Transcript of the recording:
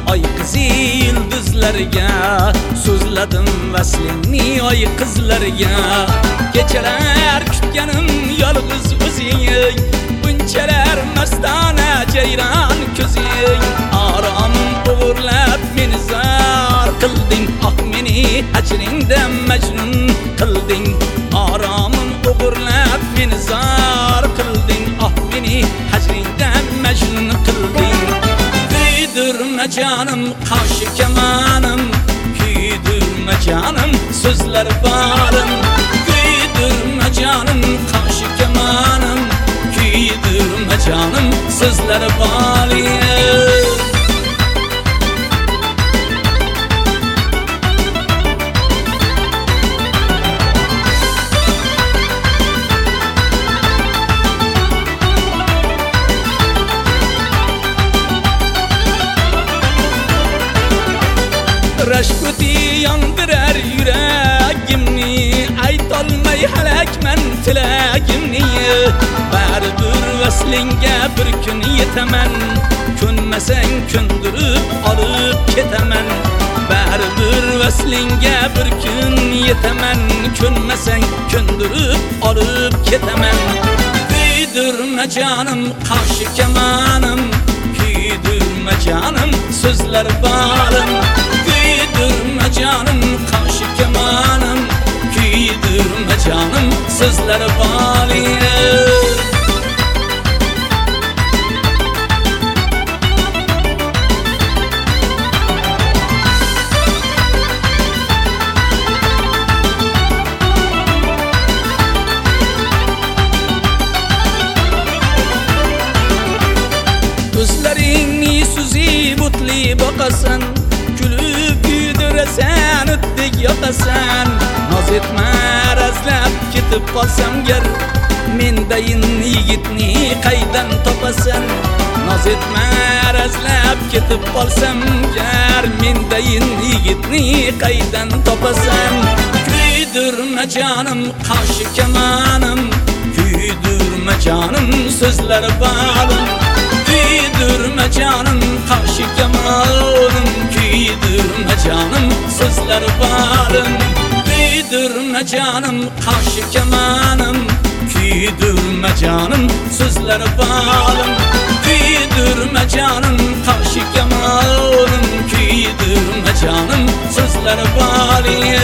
Ay kızı yıldızlarga so'zladim vaslingni oy qizlarga. Kechalar kutganim yolg'iz o'zing, bunchalar mastona jayron ko'zing. Oromim o'g'irlab meni zar qilding, ah meni ajringda majnun qilding. Oromim o'g'irlab meni zar qilding, ah meni ajringda majnun qilding. Kuydirma canım qarshi kamanım, kuydirma canım so'zlar barim. Kuydirma canım qarshi kamanım, kuydirma canım so'zlar barim. Rashkuti yondirar yuragimni, aytolmay halakman tilagimni. Baribir vaslingga bir kun yetaman, ko'nmasang ko'ndirib olib ketaman. Baribir vaslingga bir kun yetaman, ko'nmasang ko'ndirib olib ketaman. Kuydirma canım qarshi kamanım, kuydirma canım so'zlar barim. Kuydirma canım qarshi kamanım, kuydirma canım so'zlar barim. Ko'zlaringni suzib o'tli boqasan, kulib kuydirasan, o'tdek yoqasan. Noz etma razlab ketib qolsam gar, mendayin yigitni qaydan topasan. Noz etma razlab ketib qolsam gar, mendayin yigitni qaydan topasan. Kuydirma canım qarshi kamanım, kuydirma canım so'zlar barim. Kuydirma canım qarshi kamanım, kuydirma canım so'zlar barim. Kuydirma canım qarshi kamanım, kuydirma canım so'zlar barim. Kuydirma canım qarshi kamanım, kuydirma canım so'zlar barim.